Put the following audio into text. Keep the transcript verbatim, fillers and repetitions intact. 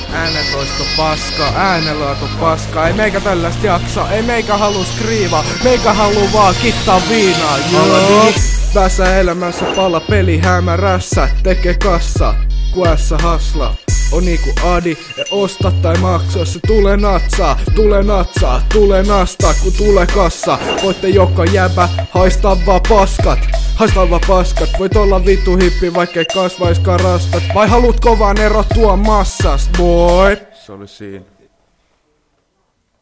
Äänentoisto paska, äänenlaatu paska. Ei meikä tällaista jaksa, ei meikä haluu skriivaa. Meikä haluu vaan kittaa viinaa, joo. Tässä elämässä pala peli hämärässä. Tekee kassa, ku ässä hasla. On niinku adi, e osta tai maksaa. Se tulee natsaa, tulee natsaa, tulee nastaa kun tulee kassa. Voitte joka jäbä haistaa vaan paskat. Haistaa vaan paskat, voit olla vittu hippi vaikkei kasvaiskaan rastat. Vai haluut kovaan erottua massasta, boy? Se oli siinä.